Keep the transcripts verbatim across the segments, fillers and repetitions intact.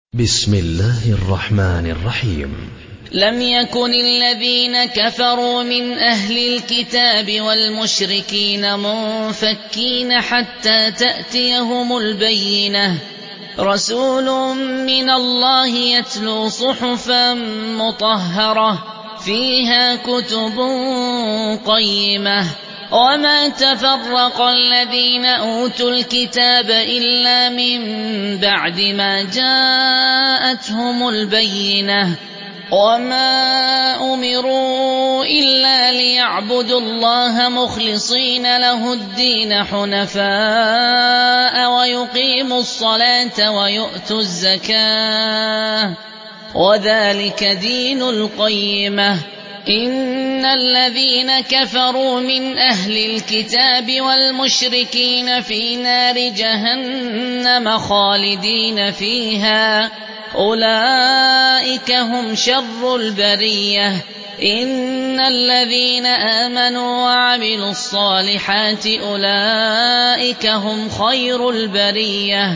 بسم الله الرحمن الرحيم. لم يكن الذين كفروا من أهل الكتاب والمشركين منفكين حتى تأتيهم البينة، رسول من الله يتلو صحفا مطهرة فيها كتب قيمة، وما تفرق الذين أوتوا الكتاب إلا من بعد ما جاءتهم البينة، وما أمروا إلا ليعبدوا الله مخلصين له الدين حنفاء ويقيموا الصلاة ويؤتوا الزكاة وذلك دين القيمة. إن الذين كفروا من أهل الكتاب والمشركين في نار جهنم خالدين فيها، أولئك هم شر البرية. إن الذين آمنوا وعملوا الصالحات أولئك هم خير البرية،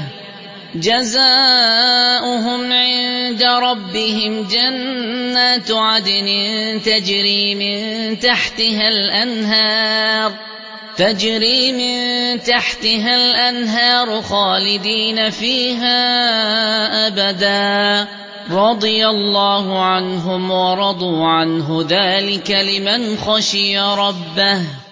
جزاؤهم عند ربهم جنات عدن تجري من تحتها الأنهار تجري من تحتها الأنهار خالدين فيها أبدا، رضي الله عنهم ورضوا عنه، ذلك لمن خشي ربه.